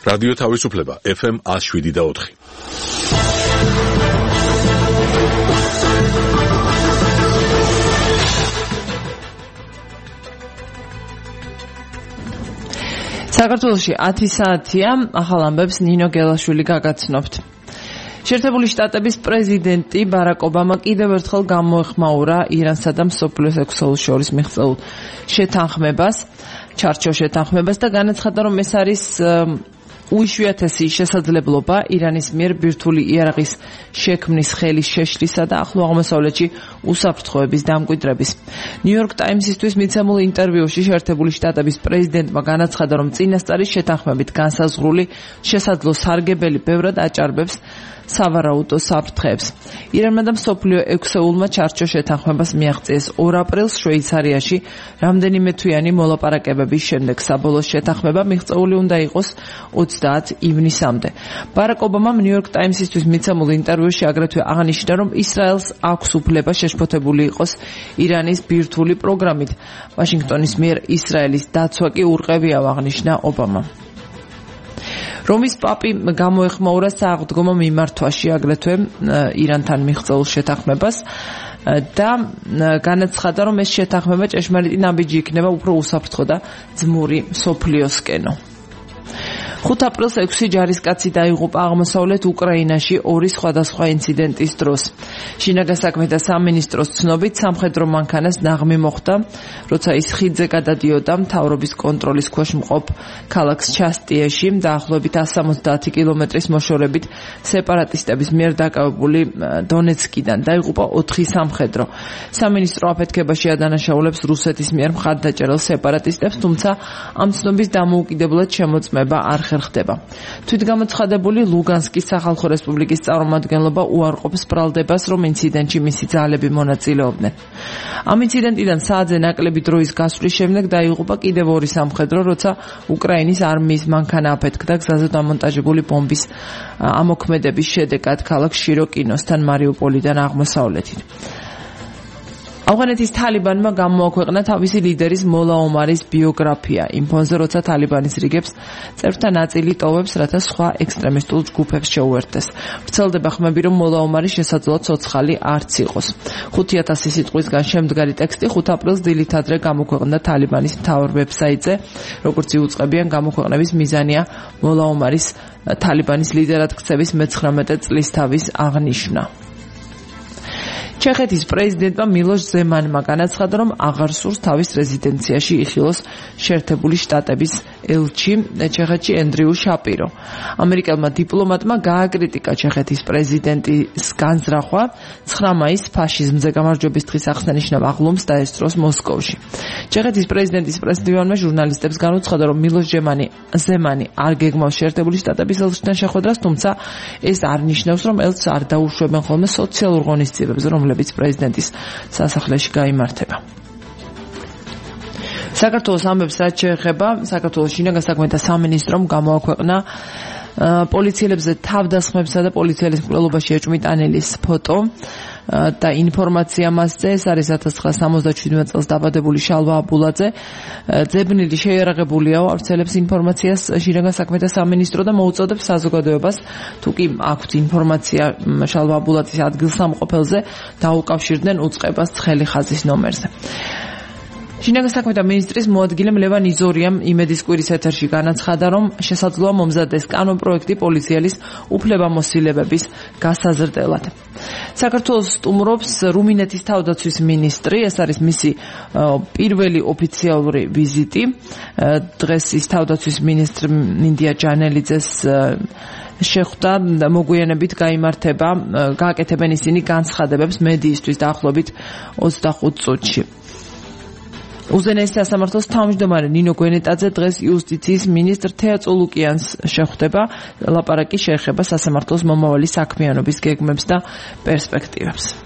რადიო თავისუფლება FM 107.4. საქართველოში 10 საათია, ახალ ამბებს ნინო გელაშვილი გაგაცნობთ. შეერთებული შტატების პრეზიდენტი ბარაკ ობამა კიდევ ერთხელ გამოეხმაურა ირანსა და მსოფლიოს ექვსოუს შორის მიღწეულ შეთანხმებას, ჩარჩო შეთანხმებას და განაცხადა, რომ ეს არის უიშვიათესი შესაძლებლობა ირანის მიერ ბირთვული იარაღის შექმნის ხელის შეშლისა და ახლო აღმოსავლეთში უსაფრთხოების დამკვიდრების. ნიუ-იორკ ტაიმსისთვის მიცემულ ინტერვიუში შეერთებული შტატების პრეზიდენტმა განაცხადა, რომ წინასწარი შეთანხმებით განსაზღვრული შესაძლო სარგებელი ბევრად აჭარბებს სავარაუდო საფრთხეებს. ირანმა და მსოფლიო ექვსეულმა ჩარჩო შეთანხმებას მიაღწიეს 2 აპრილს შვეიცარიაში რამდენიმე თვიანი მოლაპარაკებების შემდეგ. საბოლოო შეთანხმება მიღწეული უნდა იყოს 30 ივნისამდე. ბარაკ ობამამ ნიუ-იორკ ტაიმსისთვის მიცემულ ინტერვიუში აგრეთვე აღნიშნა, რომ ისრაელს აქვს უფლება შეშფოთებული იყოს ირანის ბირთვული პროგრამით. ვაშინგტონის მიერ ისრაელის დაცვა კი ურყევია, აღნიშნა ობამამ. რომის პაპი გამოეხმაურა სააღდგომო მიმართვაში აგრეთვე ირანთან მიღწეულ შეთანხმებას და განაცხადა, რომ ეს შეთანხმება ჭეშმარიტი ნაბიჯი იქნება უფრო უსაფრთხო და ძმური მსოფლიოსკენო. 5 აპრილს 6 ჯარისკაცი დაიღუპა აღმოსავლეთ უკრაინაში 2 სხვადასხვა ინციდენტის დროს. შინაგან საქმეთა სამინისტროს ცნობით სამხედრო მანქანას ნაღმი მოხდა, როცა ის ხიდზე გადადიოდა მთავრობის კონტროლის ქვეშ მყოფ ქალაქ ჩასტიეში, დაახლოებით 170 კილომეტრის მოშორებით სეპარატისტების მიერ დაკავებული დონეცკიდან. დაიღუპა 4 სამხედრო. სამინისტრო აფეთქებაში ადანაშაულებს რუსეთის მიერ მხარდაჭერილ სეპარატისტებს, თუმცა ამ ცნობის დამოუკიდებლად შემოწმება არ ხერხდება. თვითგამოცხადებული ლუგანსკის სახალხო რესპუბლიკის წარმომადგენლობა უარყოფს ბრალდებას, რომ ინციდენტში მისი ძალები მონაწილეობდნენ. ამ ინციდენტიდან საათზე ნაკლები დროის გასვლის შემდეგ დაიღუპა კიდევ 2 სამხედრო, როცა უკრაინის არმიის მანქანა აფეთქდა გზაზე დამონტაჟებული ბომბის ამოქმედების შედეგად ქალაქ შიროკინოსთან მარიუპოლიდან აღმოსავლეთით. ავღანეთის თალიბანმა გამოაქვეყნა თავისი ლიდერის მოლა ომარის ბიოგრაფია იმ ფონზე, როცა თალიბანის რიგებს წევრთა ნაწილი ტოვებს, რათა სხვა ექსტრემისტულ ჯგუფებს შეუერთდეს. ვრცელდება ხმები, რომ მოლა ომარი შესაძლოა ცოცხალი არც იყოს. 5000 სიტყვისგან შემდგარი ტექსტი 5 აპრილს დილით ადრე გამოქვეყნდა თალიბანის მთავარ ვებსაიტზე. როგორც იუწყებიან, გამოქვეყნების მიზანია მოლა ომარის თალიბანის ლიდერად ქცევის 19 წლისთავის აღნიშვნა. ჩეხეთის პრეზიდენტმა მილოშ ზემანმა განაცხადა, რომ აღარ სურს თავის რეზიდენციაში იხილოს შეერთებული შტატების ელჩი ჩეხეთში ენდრიუ შაპირო. ამერიკელმა დიპლომატმა გააკრიტიკა ჩეხეთის პრეზიდენტის განზრახვა 9 მაისს ფაშიზმზე გამარჯვების დღის აღსანიშნავ აღლუმს დაესწროს მოსკოვში. ჩეხეთის პრეზიდენტის პრესდივანმა ჟურნალისტებს განუცხადა, რომ მილოშ ზემანი არ გეგმავს შეერთებული შტატების ელჩთან შეხვედრას, თუმცა ეს არ ნიშნავს, რომ ელჩს არ დაუშვებენ ხოლმე სოციალურ ღონისძიებებზე, რომლებიც პრეზიდენტის სასახლეში გაიმართება. საქართველოს ამბებს რაც შეეხება, საქართველოს შინაგან საქმეთა სამინისტრომ გამოაქვეყნა პოლიციელებზე თავდასხმებსა და პოლიციელის მკვლელობაში ეჭვმიტანილის ფოტო და ინფორმაცია მასზე. ეს არის 1977 წელს დაბადებული შალვა აბულაძე. ძებნილი შეიარაღებულია, ავრცელებს ინფორმაციას შინაგან საქმეთა სამინისტრო და მოუწოდებს საზოგადოებას, თუ კი აქვთ ინფორმაცია შალვა აბულაძის ადგილსამყოფელზე, დაუკავშირდნენ უწყებას ცხელი ხაზის ნომერზე. შინაგან საქმეთა მინისტრის მოადგილემ ლევან იზორიამ იმედის კვირის ეთერში განაცხადა, რომ შესაძლოა მომზადდეს კანონპროექტი პოლიციელის უფლებამოსილებების გასაზრდელად. საქართველოს სტუმრობს რუმინეთის თავდაცვის მინისტრი, ეს არის მისი პირველი ოფიციალური ვიზიტი. დღეს ის თავდაცვის მინისტრ მინდია ჯანელიძეს შეხვდა, მოგვიანებით გაიმართება, გააკეთებენ ისინი განცხადებებს მედიისთვის დაახლოებით 25 წუთში. უზენაესი სასამართლოს თავმჯდომარე ნინო გვენეტაძე დღეს იუსტიციის მინისტრ თეა წულუკიანს შეხვდება. ლაპარაკი შეეხება სასამართლოს მომავალი საქმიანობის გეგმებს და პერსპექტივებს.